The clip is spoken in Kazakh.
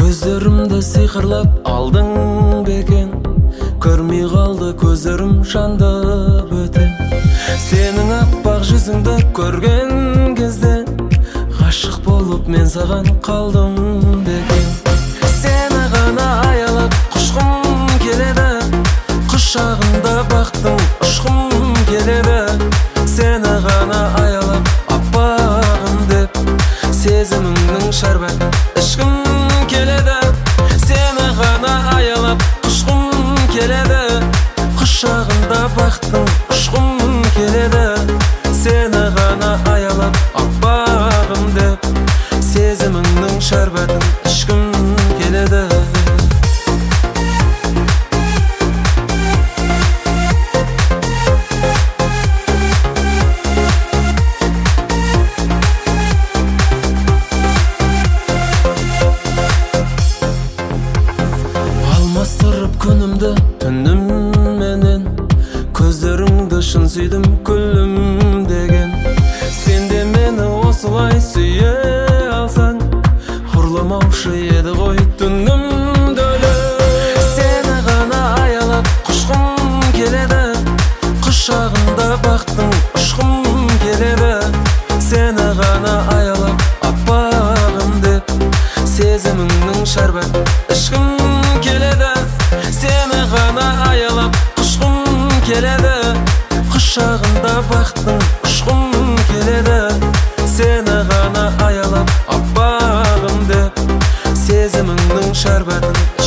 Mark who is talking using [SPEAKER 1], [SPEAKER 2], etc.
[SPEAKER 1] Көздерімді сиқырлап алдың бекен, көрмей қалды көздерім жанды бөтен. Сенің аппақ жүзіңді көрген кезде ғашық болып мен саған қалдым бекен. Сені ғана аялап құшқым келеді, құшағында бақтың ұшқым келеді. Сені ғана аялап аппағым деп, сезіміңнің шәрбәтін ішкім келеді. Сені ғана аялап құшқым келеді, құшағында бақтың ұшқым келеді. Сені ғана аялап аппағым деп, сезіміңнің шәрбәтін ішкім келеді. Алмастырып күнімді түнімменен, көздеріңді шын сүйдім күлім деген. Сен де мені осылай сүйе алсаң, ұрламаушы еді ғой түнім дөйлі. Сені ғана аялап құшқым келеді, құшағында бақтың ұшқым келеді. Сені ғана аялап аппағым деп, сезіміңнің шәрбәтін ішкім келеді. Сені ғана аялап құшқым келеді, құшағында бақтың ұшқым келеді. Сені ғана аялап аппағым деп, сезіміңнің шәрбәтін